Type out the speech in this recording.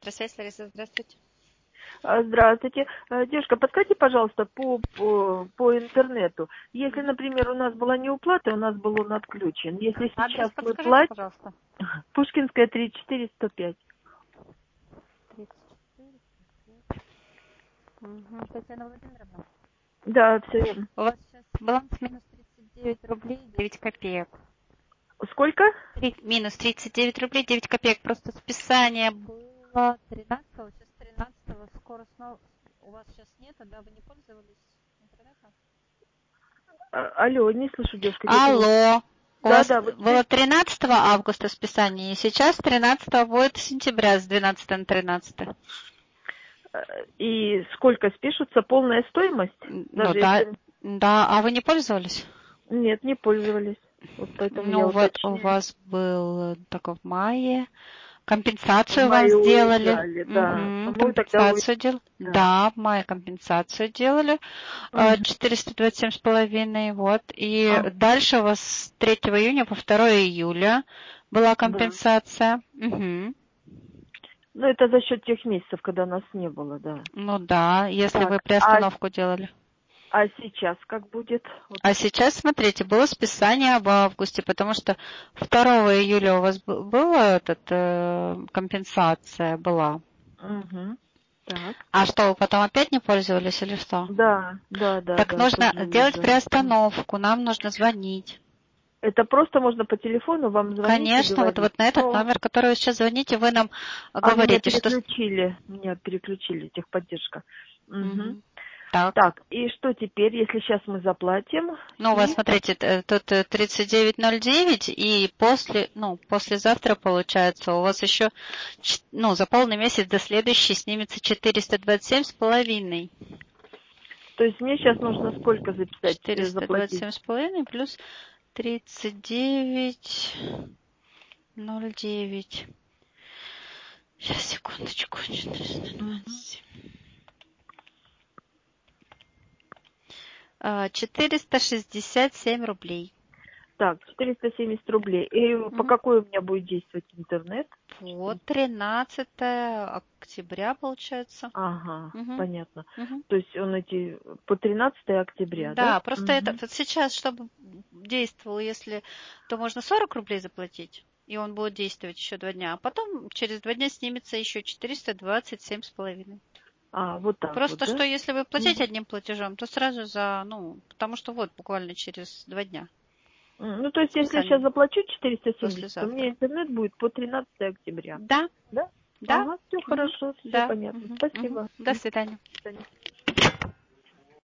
Связь, Лариса, здравствуйте. Здравствуйте. Девушка, подскажите, пожалуйста, по интернету. Если, например, у нас была неуплата, у нас был он отключен. Если сейчас Адрес мы подскажите, платим... пожалуйста. Пушкинская, 34-105. 34. Татьяна Владимировна. Да, все верно. У вас сейчас баланс минус 39 рублей 9 копеек. Сколько? Минус 39 рублей 9 копеек. Просто списание было 13-го, сейчас 13-го. Скоро снова... У вас сейчас нету, да? Вы не пользовались интернетом? Алло, не слышу, девушка. Алло. У вас вот было 13 августа списание, и сейчас 13 будет сентября с 12 на 13. И сколько спишутся? Полная стоимость? Ну да, да. А вы не пользовались? Нет, не пользовались. Вот поэтому Ну я вот у уточняю. вас был только в мае. Компенсацию В вам мае сделали. уезжали, да. Угу. Мы тогда Компенсацию делали. Да, в мае компенсацию делали. 427,5. Вот. И дальше у вас с 3 июня по 2 июля была компенсация. Да. Ну, это за счет тех месяцев, когда нас не было, да. Ну да, если Так, вы приостановку делали. А сейчас как будет? А сейчас, смотрите, было списание в августе, потому что 2 июля у вас была компенсация была. Угу. Так. А что, вы потом опять не пользовались или что? Да. Так нужно делать приостановку, нам нужно звонить. Это просто можно по телефону вам звонить? Конечно, вот на этот номер, который вы сейчас звоните, вы нам говорите, что... Меня переключили, техподдержка. Угу. Так, и что теперь, если сейчас мы заплатим? Ну, у вас, смотрите, тут 39,09, и послезавтра, получается, у вас еще, за полный месяц до следующей снимется 427,5. То есть мне сейчас нужно сколько записать? 427,5 плюс 39,09. Сейчас, секундочку. 427. 467 рублей. Так, 470 рублей. И по какой у меня будет действовать интернет? Вот 13 октября, получается. Ага, понятно. То есть он по 13 октября, да? Да, просто это вот сейчас, чтобы действовал, если, то можно 40 рублей заплатить, и он будет действовать еще 2 дня. А потом через 2 дня снимется еще 427,5. Вот так Просто вот, да? что, если вы платите одним платежом, то сразу потому что вот буквально через 2 дня. Ну, то есть, если я сейчас заплачу 470, то мне интернет будет по 13 октября. Да. Да? Да. Ага, все хорошо, все понятно. Спасибо. До свидания. До свидания.